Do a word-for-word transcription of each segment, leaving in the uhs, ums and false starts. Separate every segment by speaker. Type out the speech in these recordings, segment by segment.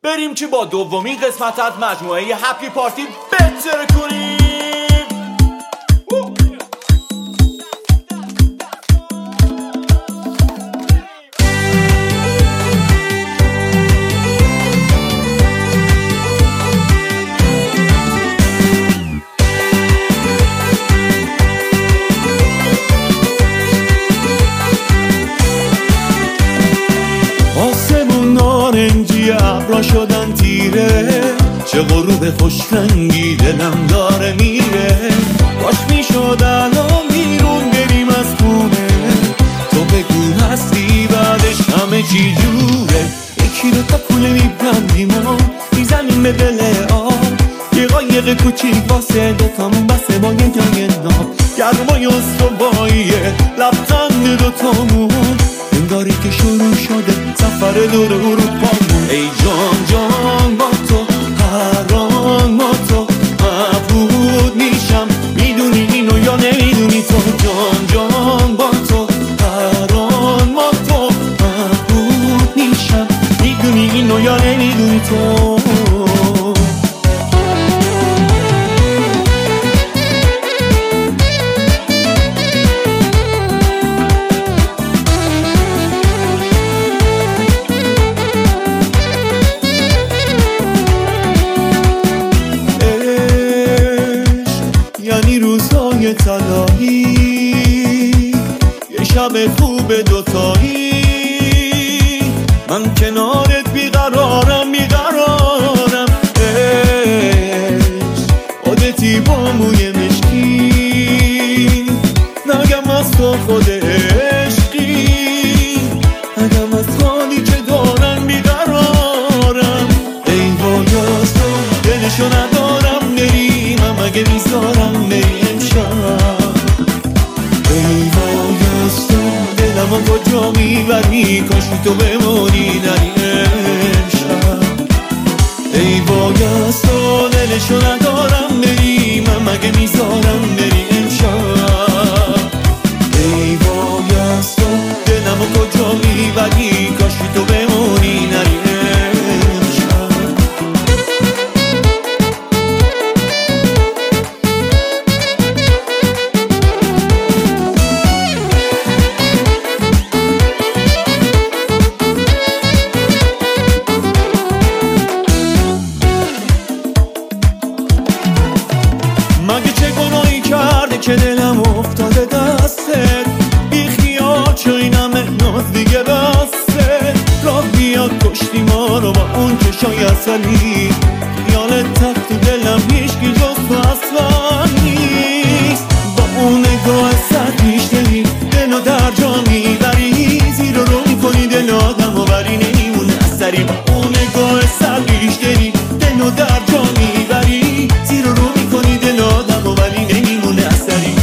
Speaker 1: بریم که با دومین قسمت از مجموعه هپی پارتی بهتر کنیم.
Speaker 2: ابرا شدن تیره، چه غروب خوشرنگی دلم داره میره. باش میشد الان بیرون بریم از خونه، تو بگو هستی بعدش همه چی جوره. یکی رو تا کوله میبندیم و میزنیم به دل آب، یه قایق کوچیک واسه دوتامون بسه با یه جای ناب. گرمای استواییه لبخند دوتامون، انگاری که شروع شده سفر دور اروپامون. ای جان جان با تو هر آن با تو مبهوت میشم، میدونی اینو یا نمیدونی تو. جان جان با تو هر آن با تو مبهوت میشم، میدونی اینو یا نمیدونی تو. طلایی یه شب خوب دوتایی، من کنارت بیقرارم بیقرارم. عشق خودتی با موی مشکی، نگم از تو خود عشقی، نگم از حالی که دارم بیقرارم. ای وای از تو دلشو ندارم بریم، اگه میذارم بریم ای وای از تو دلم و کجا میبری، کاشی تو بمونی نری امشب. ای وای از تو دلشو ندارم بریم، مگه میذارم بری امشب. ای وای از تو دلم و کجا میبری، کاشی تو بمونی نری امشب. مگه چه گناهی کرده که دلم افتاده دستت، بی خیال چه این همه ناز دیگه بسته. راه بیاد کشتی ما رو با اون چشای اصلی، خیالت تخت تو دلم هیچکی جز تو اصلا نیست. با اون نگاه سر پیش دلی دلو در جا میبری، زیر رو میکنی دل آدم و بری نمیمونه از سری. با اون نگاه سر پیش دلی دلو در جا میبری، زیر رو میکنی دل آدم و ولی نمیمونه اثری.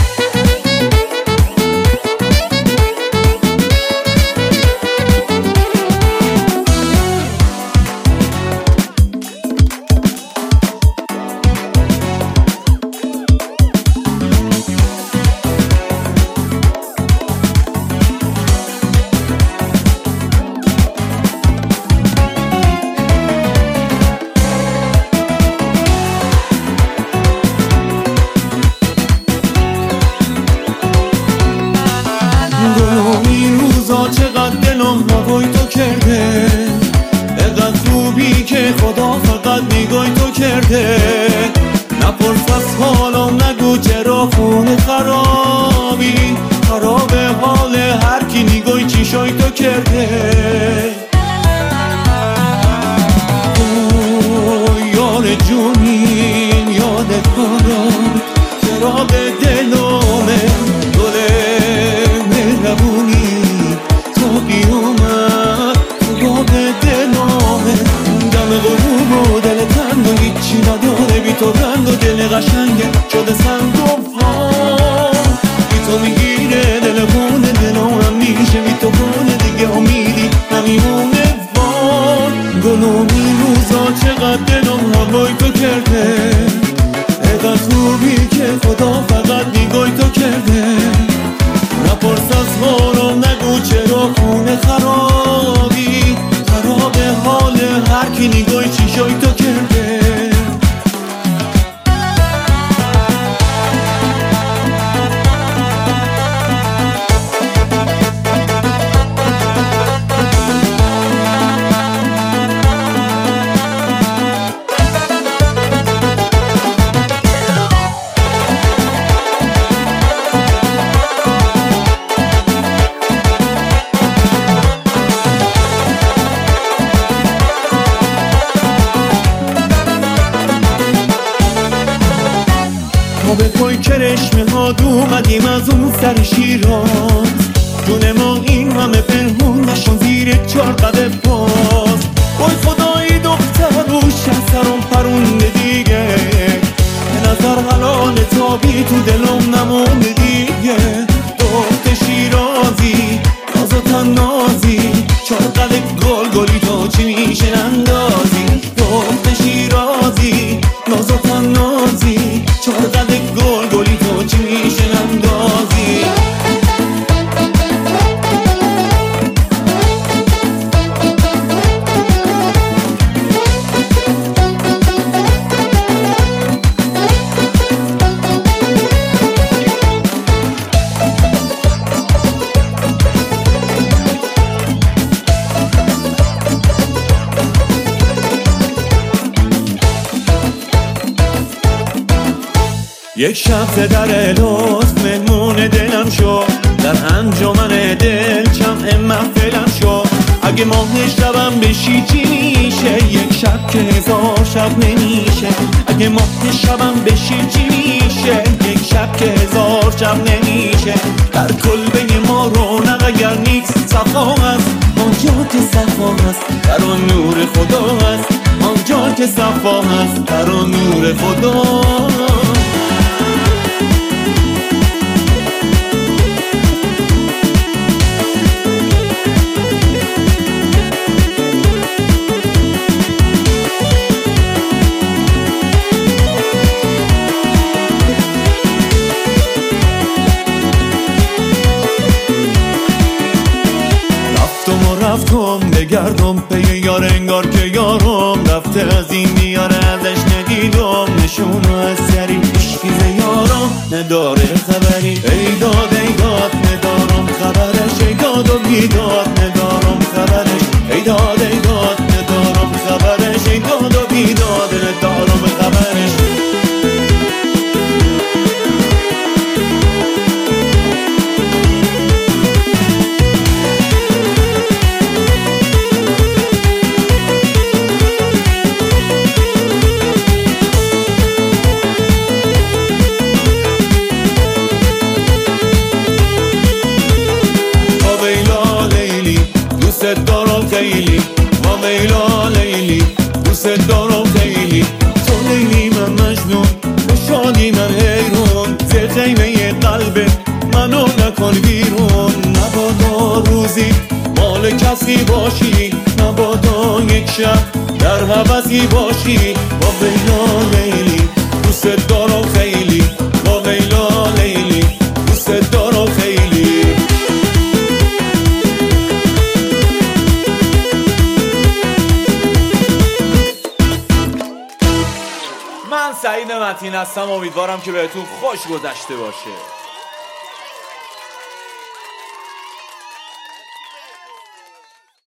Speaker 2: این روزا چقدر دلم هوای تو کرده، اقدر خوبی که خدا فقط نگاه تو کرده. نپرس از حالم نگو چرا خونه خرابی، خراب حال هر کی نگاه چیشای تو کرده. اوه یار جونیم یاد کارم، چرا به دلومه گله مهربونی تو قیامت تو باب دلامه. دم غروب و دل تنگ و هیچی نداره بی تو رنگ و دل قشنگه شده سنگ و فام. بی تو میگیره دل خونه دلم هم میشه بی تو خونه دیگه امیدی نمیمونه وان. گلوم این روزا چقدر دلم هوای تو کرده، اقدر خوبی که خدا فقط نگاه تو کرده. نپرس از نگو چرا خونه خرابی، خراب حال هر کی به پای کرشمه ها اومدیم از اون سر شیراز، جون ما این همه پنهون نشون زیر چار قد پاس. وای خدایی دختر روش از سرم پرونده دیگه، به نظر حلال تابی تو دلم نمونده دیگه. دخت شیرازی ناز و تنازی، چار قد گل گلی تو چی میشه اندازی. دخت شیرازی ناز و تنازی، چار قد گل گلی تو چی میشه اندازی. یک شب در لطف مهمون دلم شو، در انجمن دل جمع محفلم شو. اگه ماه شبم بشی چی میشه؟ یک شب که هزار شب نمیشه. اگه ماه شبم بشی چی میشه؟ یک شب که هزار شب نمیشه. در کلبه ما رونق اگر نیست صفا هست، آنجا که صفا هست در آن نور خدا هست. آنجا که صفا هست در آن نور خدا. رفتم بگردم پی یار انگار که یارم رفته، از این میاره ازش ندیدم نشون از سری. عشقی یارم نداره خبری، ای داد ای داد ندارم خبرش. ای داد و بیداد ندارم خبرش. ای داد ای داد ندارم خبرش. ای داد و بیداد ندارم خبرش. دوست دارم خیلی، ما میلا لیلی، دوست دارم خیلی. تو لیلی من مجنون، به شادی من حیرون. ز خیمه قلبت منو نکن بیرون. نبادا روزی مال کسی باشی، نبادا یک شب در هوسی باشی. ما میلا لیلی، دوست دارم خیلی. ما میلا لیلی، دوست دارم خیلی.
Speaker 1: من سعید متین هستم، امیدوارم که بهتون خوش گذشته باشه.